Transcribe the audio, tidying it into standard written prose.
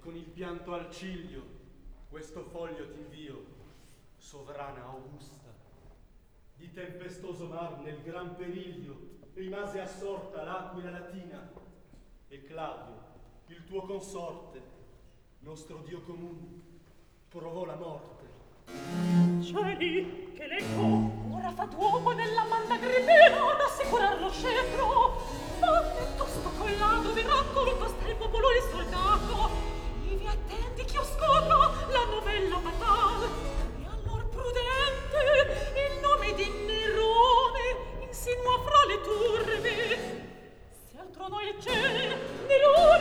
con il pianto al ciglio questo foglio t'invio, sovrana Augusta. Di tempestoso mar nel gran periglio rimase assorta l'aquila latina, e Claudio, il tuo consorte, nostro Dio comune, provò la morte. Cieli, che l'eco ora fa d'uomo nella manda grepera ad assicurar lo scettro. Donne, tosto collato, vi raccolo, tosta il popolo e il soldato. Ivi attendi ch'io scopra la novella fatal. E allor prudente il nome di Nerone insinua fra le turbe. Se altro noi il ciel, Nerone